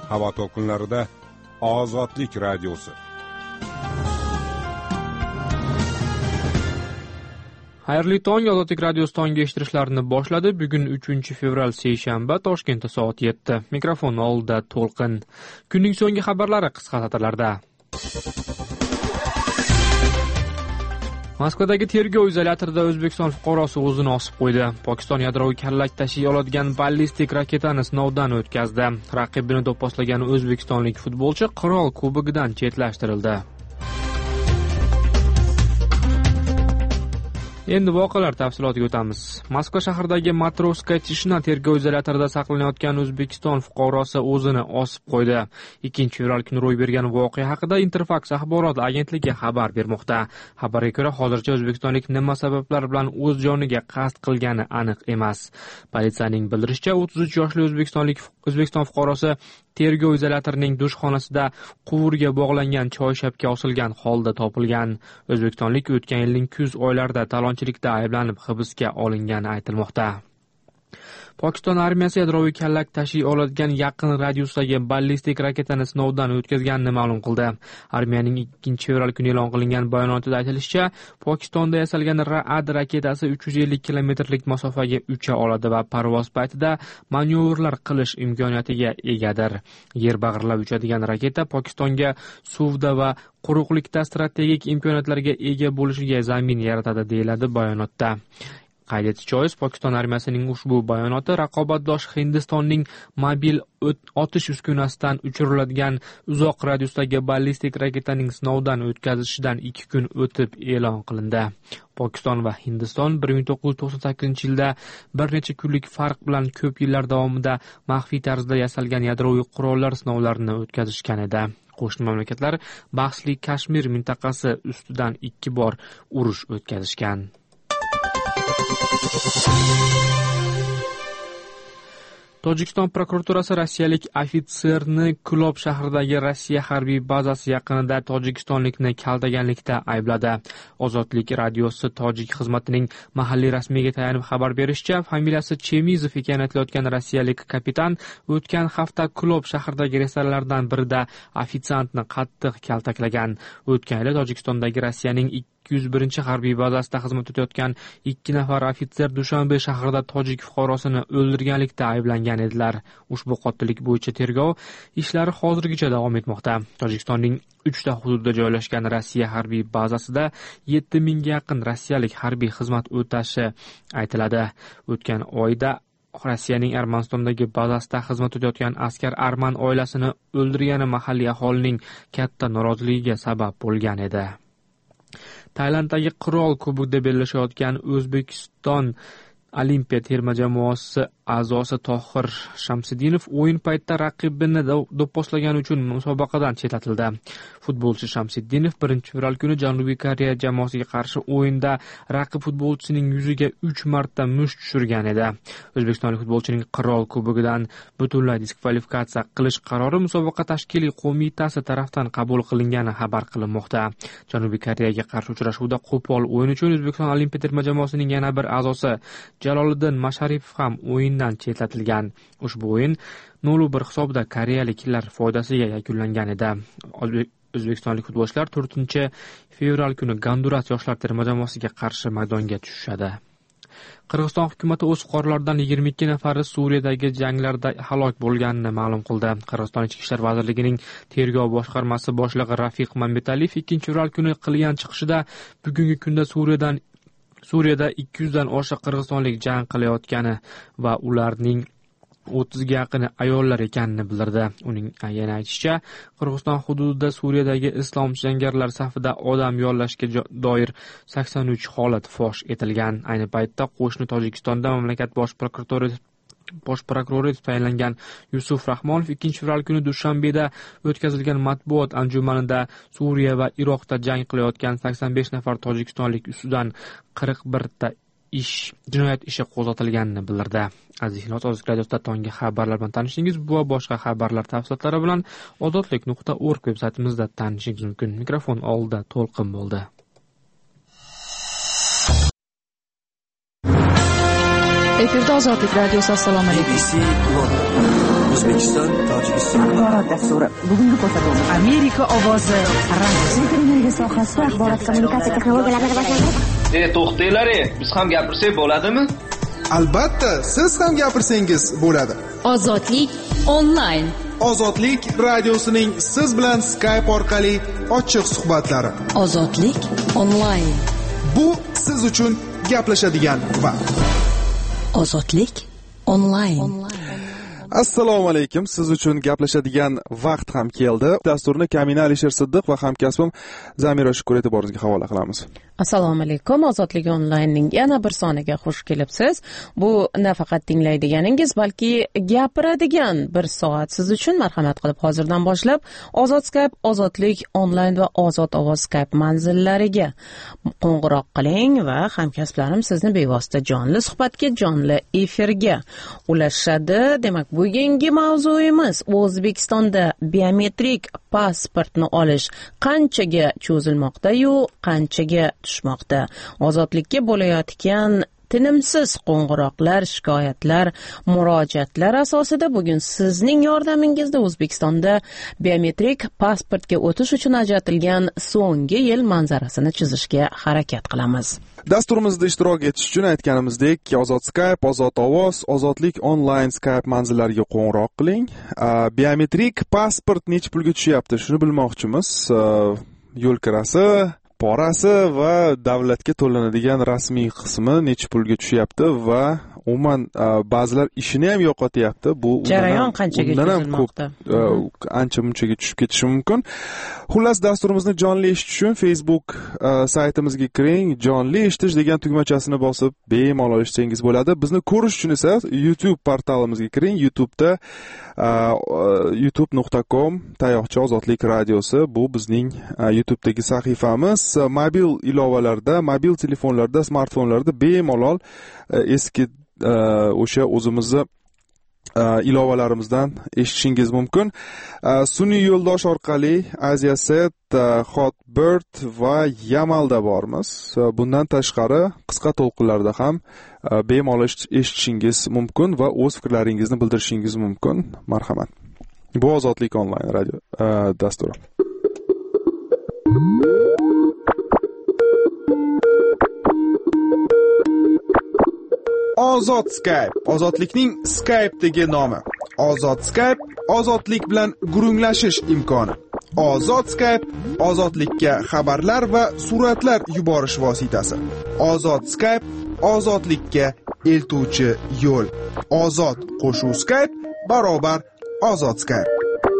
havo to'lqinlarida Ozodlik radiosi. Xayrli tong, Ozodlik radiosi tongi eshittirishlarni boshladi. Bugun 3-fevral seshanba, Toshkentda soat 7. Mikrofon oldida To'lqin. Kunning so'nggi xabarlari qisqa satrlarda. Moskvadagi tergov izolyatorida O'zbekiston fuqarosi o'zini osib qo'ydi. Pokiston yadroviy kallak tashiy oladigan ballistik raketani sinovdan o'tkazdi. Raqibini do'pposlagan o'zbekistonlik futbolchi Qirol kubogidan chetlashtirildi. Endi voqealar tafsilotiga o'tamiz. Moskva shahridagi Matroskaya Tishna tergov izolyatorida saqlanayotgan O'zbekiston fuqarosi o'zini osib qo'ydi. 2-fevral kuni ro'y bergan voqea haqida Interfax axborot agentligi xabar bermoqda. Xabarga ko'ra, hozircha o'zbekistonlik nima sabablar bilan o'z joniga qasd qilgani aniq emas. Politsiyaning bildirishicha, 33 yoshli O'zbekiston fuqarosi tergov izolyatorining dushxonasida quvurga bog'langan choyshabga osilgan holda topilgan. O'zbekistonlik o'tgan yilning kuz oylarida talonchilikda ayblanib hibsga olingani aytilmoqda. Pokiston armiyasi yadroviy kallak tashiy oladigan yaqin radiusdagi ballistik raketani sinovdan o'tkazganini ma'lum qildi. Armiyaning 2-fevral kuni e'lon qilingan bayonotida aytilishicha, Pokistonda yasalgan Ra'ad raketasi 350 kilometrlik masofaga ucha oladi va parvoz paytida manyovrlar qilish imkoniyatiga egadir. Yer bag'irlab uchadigan raketa Pokistonga suvda va quruqlikda strategik imkoniyatlarga ega bo'lishiga zamin yaratadi, deyiladi bayonotda. Qayd etish joiz, Pokiston armiyasining ushbu bayonoti raqobatdosh Hindistonning mobil otish uskunasidan uchiriladigan uzoq radiusdagi ballistik raketaning sinovdan o'tkazishidan 2 kun o'tib e'lon qilindi. Pokiston va Hindiston 1998-yilda bir necha kunlik farq bilan ko'p yillar davomida maxfiy tarzda yasalgan yadroviy qurollar sinovlarini o'tkazishgan edi. Qo'shni mamlakatlar bahsli Kashmir mintaqasi ustidan 2 bor urush o'tkazishgan. Tojikiston prokuraturasi rossiyalik ofitserni Kulob shahridagi Rossiya harbiy bazasi yaqinida tojikistonlikni kaltaganlikda aybladi. Ozodlik radiosi tojik xizmatining mahalliy rasmiga tayanib xabar berishicha, familiyasi Chemizov ekanini aytilayotgan rossiyalik kapitan o'tgan hafta Kulob shahridagi restoranlardan birida ofitsiantni qattiq kaltaklagan. O'tgan yili Tojikistondagi Rossiyaning 201 harbiy bazasida xizmat etayotgan 2 nafar ofitser Dushanbe shahrida tojik fuqarosini o'ldirganlikda ayblangan edilar. Ushbu qotillik bo'yicha tergov ishlari hozirgacha davom etmoqda. Tojikistonning 3 ta hududida joylashgan Rossiya harbiy bazasida 7000 ga yaqin rossiyalik harbiy xizmat o'tashi aytiladi. O'tgan oyda Rossiyaning Armanistondagi bazasida xizmat etayotgan askar arman oilasini o'ldirgani mahalliy aholining katta noroziligiga sabab bo'lgan edi. Tailanddagi Qirol kubogida bellashayotgan O'zbekiston Olimpiya terma jamoasi a'zosi Tohir Shamsiddinov o'yin paytida raqibini do'pposlagani uchun musobaqadan chetlatildi. Futbolchi Shamsiddinov 1-fevral kuni Janubiy Koreya jamoasiga qarshi o'yinda raqib futbolchisining yuziga 3 marta musht tushirgan edi. O'zbekistonlik futbolchining Qirol kubogidan butunlay diskvalifikatsiya qilish qarori musobaqa tashkiliy qo'mitasi tomonidan qabul qilingani xabar qilinmoqda. Janubiy Koreyaga qarshi uchrashuvda qo'pol o'yin uchun O'zbekiston Olimpiya terma jamoasining yana bir a'zosi Jaloliddin Masharipov ham o'yindan chetlatilgan. Ushbu o'yin 0-1 hisobda koreyaliklar foydasiga yakunlangan edi. O'zbekistonlik futbolchilar 4-fevral kuni Gonduras yoshlar terma jamoasiga qarshi maydonga tushadi. Qirg'iziston hukumati o'z fuqarolaridan 22 nafari Suriyadagi janglarda halok bo'lganini ma'lum qildi. Qirg'iziston Ichki ishlar vazirligining tergov boshqarmasi boshlig'i Rafiq Mambetaliyev 2-fevral kuni qilgan chiqishida bugungi kunda Suriyada 200 dan oshiq qirg'izistonlik jang qilayotgani va ularning 30 ga yaqini ayollar ekanini bildirdi. Uning yana aytishicha, Qirg'iziston hududida Suriyadagi islomchi jangarilar safida odam yollashga doir 83 holat fosh etilgan. Ayni paytda qo'shni Tojikistonda mamlakat bosh prokurori etib tayinlangan Yusuf Rahmonov 2-fevral kuni Dushanbeda o'tkazilgan matbuot anjumanida Suriya va Iroqda jang qilayotgan 85 nafar tojikistonlik ustidan 41 ta jinoyat ishi qo'zg'atilganini bildirdi. Aziz Ozodlik radiosida tongi xabarlar bilan tanishingiz, bu va boshqa xabarlar tafsilotlari bilan ozodlik.org veb-saytimizda tanishingiz mumkin. Mikrofon oldida To'lqin bo'ldi. Efirda Ozodlik radiosi. Assalomu alaykum. O'zbekiston, Tojikiston. Axborot dasturi. Bugungi ko'rsatuvimiz Amerika ovozi radio. Energetika sohasida axborot kommunikatsiya texnologiyalarini rivojlantirish. To'xtanglar, biz ham gapirsak bo'ladimi? Albatta, siz ham gapirsangiz bo'ladi. Ozodlik onlayn. Ozodlik radiosining siz bilan Skype orqali ochiq suhbatlari. Ozodlik onlayn. Bu siz uchun gaplashadigan vaqt. Ozodlik onlayn. Assalomu alaykum. Siz uchun gaplashadigan vaqt ham keldi. Dasturni Kamina Alisher Siddiq va hamkasbim Zamira Shukur e'tiboringizga havola qilamiz. Assalomu alaykum. Ozodlik onlaynning yana bir soniga xush kelibsiz. Bu nafaqat tinglaydiganingiz, balki gapiradigan bir soat siz uchun. Marhamat qilib hozirdan boshlab Ozod Skype, Ozodlik onlayn va Ozod ovoz Skype manzillariga qo'ng'iroq qiling va hamkasblarim sizni bevosita jonli suhbatga, jonli efirga ulashadi. Demak, bugungi mavzuyimiz O'zbekistonda biometrik pasportni olish qanchaga cho'zilmoqda-yu, qanchaga tushmoqda. Ozodlikka bo'layotgan tinimsiz qo'ng'iroqlar, shikoyatlar, murojaatlar asosida bugun sizning yordamingizda O'zbekistonda biometrik pasportga o'tish uchun ajratilgan so'nggi yil manzarasini chizishga harakat qilamiz. Dasturimizda ishtirok etish uchun aytganimizdek, Ozod Skype, Ozod ovoz, Ozodlik onlayn Skype manzillariga qo'ng'iroq qiling. Biometrik pasport necha pulga tushyapti? Shuni bilmoqchimiz. Yo'l kirasi, porasi va davlatga to'lanadigan rasmiy qismi necha pulga tushyapti va umuman ba'zilar ishini ham yo'qotyapti. Bu jarayon qanchaga cho'zilmoqda? Ancha munchaga tushib ketishi mumkin. Xullas, dasturimizni jonli eshitish uchun Facebook saytimizga kiring, jonli eshitish degan tugmachasini bosib bemalol eshitsangiz bo'ladi. Bizni ko'rish uchun esa YouTube portalimizga kiring. YouTube'da youtube.com tayoqcha ozodlik radiosi, bu bizning YouTube'dagi sahifamiz. Mobil ilovalarda, mobil telefonlarda, smartfonlarda bemalol eski o'sha o'zimizni ilovalarimizdan eshitishingiz mumkin. Sun'iy yo'ldosh orqali Asiaset, Hotbird va Yamalda bormiz. Bundan tashqari qisqa to'lqinlarda ham bemalol eshitishingiz mumkin va o'z fikrlaringizni bildirishingiz mumkin. Marhamat. Bu Ozodlik onlayn radio dasturi. Ozod Skype, ozodlikning Skype'dagi nomi. Ozod Skype, ozodlik bilan gurunglashish imkoni. Ozod Skype, ozodlikka xabarlar va suratlar yuborish vositasi. Ozod Skype, ozodlikka eltuvchi yo'l. Ozod qo'shuv Skype barobar Ozod Skype.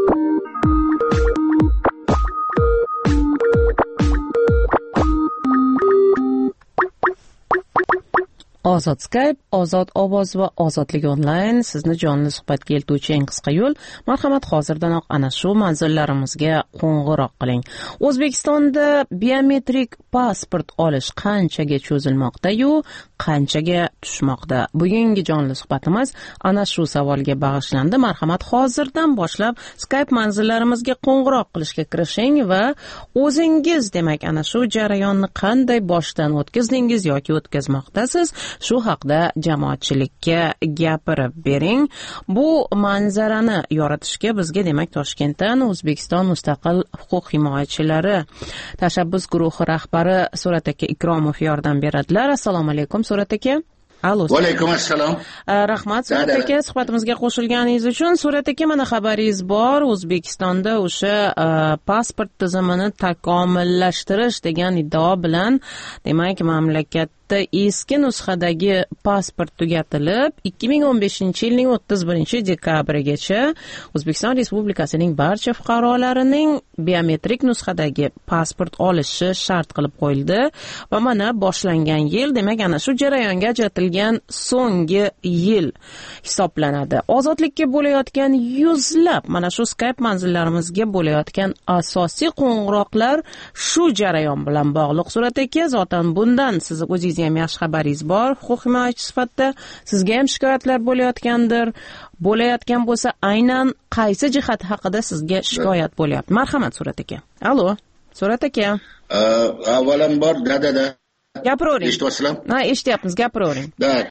Ozod Skype, Ozod ovoz va Ozodlik onlayn sizni jonli suhbatga eltuvchi eng qisqa yo'l. Marhamat, hozirdanoq ana shu manzillarimizga qo'ng'iroq qiling. O'zbekistonda biometrik pasport olish qanchaga cho'zilmoqda-yu, qanchaga tushmoqda? Bugungi jonli suhbatimiz ana shu savolga bag'ishlandi. Marhamat, hozirdan boshlab Skype manzillarimizga qo'ng'iroq qilishga kirishing va o'zingiz, demak, ana shu jarayonni qanday boshdan o'tkazdingiz yoki o'tkazmoqdasiz, shu haqda jamoatchilikka gapirib bering. Bu manzarani yoritishga bizga, demak, Toshkentdan O'zbekiston mustaqil huquq himoyachilari tashabbus guruhi rahbari Surat aka Ikromov yordam beradilar. Assalomu alaykum, Surat aka. Allo. Va alaykum assalom. Rahmat Surat aka, suhbatimizga qo'shilganingiz uchun. Surat aka, mana xabaringiz bor, O'zbekistonda o'sha pasport tizimini takomillashtirish degan iddao bilan, demak, mamlakat eski nusxadagi pasport tugatilib 2015-yilning 31-dekabrigacha O'zbekiston Respublikasining barcha fuqarolarining biometrik nusxadagi pasport olishi shart qilib qo'yildi va mana boshlangan yil, demak, ana shu jarayonga ajratilgan so'nggi yil hisoblanadi. Ozodlikka bo'layotgan yuzlab mana shu Skype manzillarimizga bo'layotgan asosiy qo'ng'iroqlar shu jarayon bilan bog'liq. Surat aka, zotan bundan siz o'zingiz ham yaxshi xabaringiz bor. Huquq himoyachi sifatida sizga ham shikoyatlar bo'layotgan bo'lsa, aynan qaysi jihat haqida sizga shikoyat bo'lyapti? Marhamat, Surat aka. Allo, Surat aka. Avvalambor, da. Gapiravering. Eshityapsizlar? Ha, eshityapmiz, gapiravering. Da,